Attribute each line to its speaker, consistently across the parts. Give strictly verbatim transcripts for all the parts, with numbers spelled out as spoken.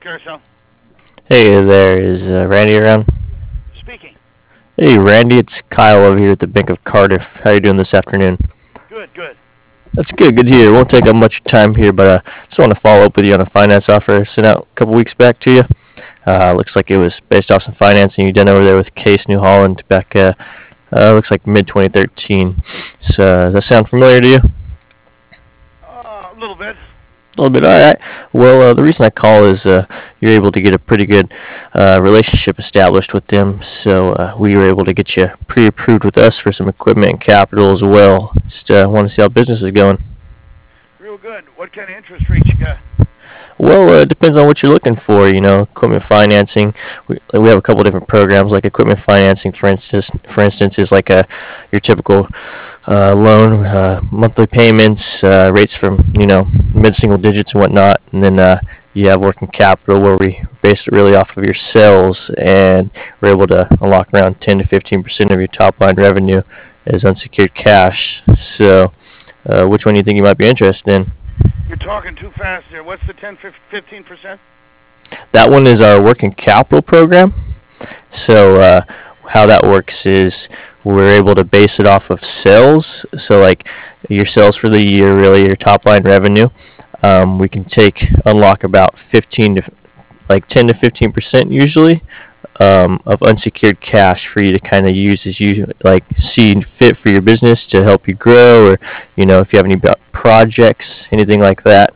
Speaker 1: Curso.
Speaker 2: Hey there, is uh, Randy around?
Speaker 1: Speaking.
Speaker 2: Hey Randy, it's Kyle over here at the Bank of Cardiff. How you doing this afternoon?
Speaker 1: Good, good.
Speaker 2: That's good, good to hear. It won't take up much time here, but uh, just want to follow up with you on a finance offer I sent out a couple weeks back to you. Uh, looks like it was based off some financing you done over there with Case New Holland back, uh, uh looks like mid twenty thirteen. So, uh, does that sound familiar to you?
Speaker 1: Uh, a little bit.
Speaker 2: A little bit. All right. Well, uh, the reason I call is uh, you're able to get a pretty good uh, relationship established with them. So uh, we were able to get you pre-approved with us for some equipment and capital as well. Just uh, want to see how business is going.
Speaker 1: Real good. What kind of interest rates you got?
Speaker 2: Well, uh, it depends on what you're looking for. You know, equipment financing. We, we have a couple different programs, like equipment financing, for instance. For instance, is like a your typical uh, loan, uh, monthly payments, uh, rates from you know mid single digits and whatnot, and then uh, you have working capital where we base it really off of your sales, and we're able to unlock around ten to fifteen percent of your top line revenue as unsecured cash. So, uh, which one do you think you might be interested in?
Speaker 1: You're talking too fast there. What's the ten, fifteen percent?
Speaker 2: That one is our working capital program. So uh, how that works is we're able to base it off of sales. So like your sales for the year, really your top line revenue. Um, we can take unlock about fifteen to like ten to fifteen percent usually um, of unsecured cash for you to kind of use as you like see fit for your business to help you grow, or you know if you have any projects, anything like that.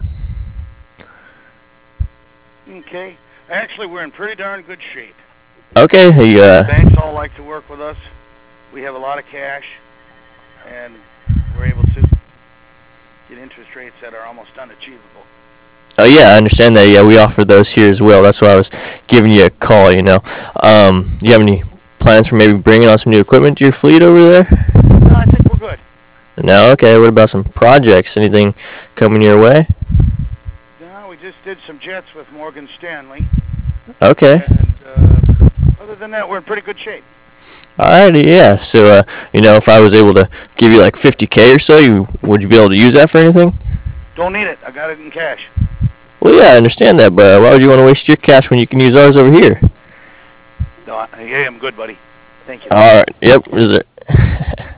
Speaker 1: Okay. Actually, we're in pretty darn good shape.
Speaker 2: Okay. Hey, uh,
Speaker 1: Banks all like to work with us. We have a lot of cash, and we're able to get interest rates that are almost unachievable.
Speaker 2: Oh yeah, I understand that. Yeah, we offer those here as well. That's why I was giving you a call. You know, um, do you have any plans for maybe bringing on some new equipment to your fleet over there?
Speaker 1: No, I think we're good.
Speaker 2: No. Okay. What about some projects? Anything coming your way?
Speaker 1: No, we just did some jets with Morgan Stanley.
Speaker 2: Okay.
Speaker 1: And uh, other than that, we're in pretty good shape.
Speaker 2: Alrighty. Yeah. So, uh, you know, if I was able to give you like fifty K or so, you would you be able to use that for anything?
Speaker 1: Don't need it. I got it in cash.
Speaker 2: Well, yeah, I understand that, but why would you want to waste your cash when you can use ours over here?
Speaker 1: No, I, hey, I'm good, buddy. Thank you.
Speaker 2: All right. Yep. Is it?